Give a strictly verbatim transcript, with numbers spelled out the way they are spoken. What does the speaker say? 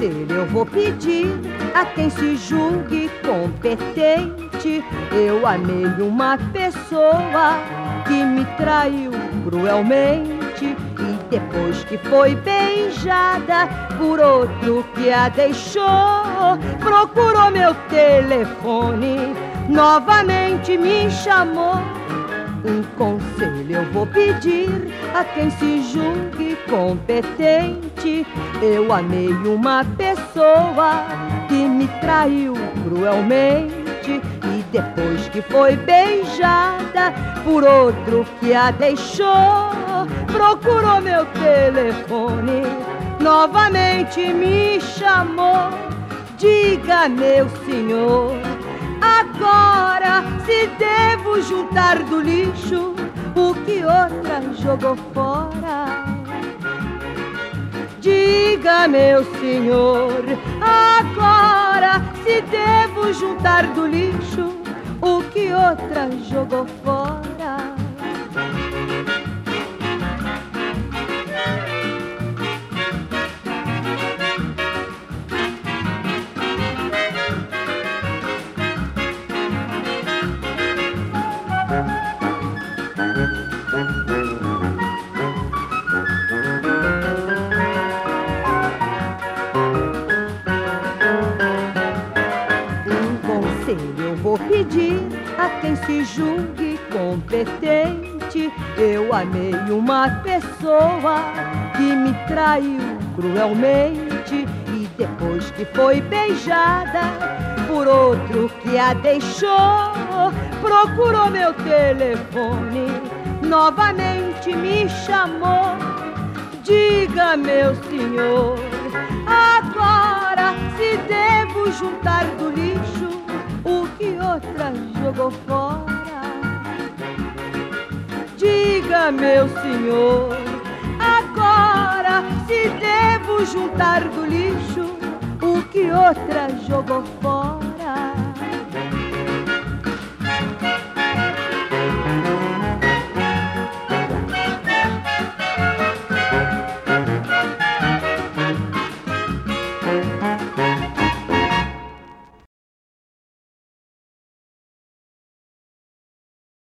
conselho eu vou pedir a quem se julgue competente. Eu amei uma pessoa que me traiu cruelmente, e depois que foi beijada por outro que a deixou, procurou meu telefone, novamente me chamou. Um conselho eu vou pedir a quem se julgue competente. Eu amei uma pessoa que me traiu cruelmente, e depois que foi beijada por outro que a deixou, procurou meu telefone, novamente me chamou. Diga, meu senhor, agora se devo juntar do lixo o que outra jogou fora. Diga, meu senhor, agora se devo juntar do lixo o que outra jogou fora. Eu vou pedir a quem se julgue competente. Eu amei uma pessoa que me traiu cruelmente, e depois que foi beijada por outro que a deixou, procurou meu telefone, novamente me chamou. Diga, meu senhor, agora se devo juntar do lixo o que outra jogou fora. Diga, meu senhor, agora se devo juntar do lixo o que outra jogou fora.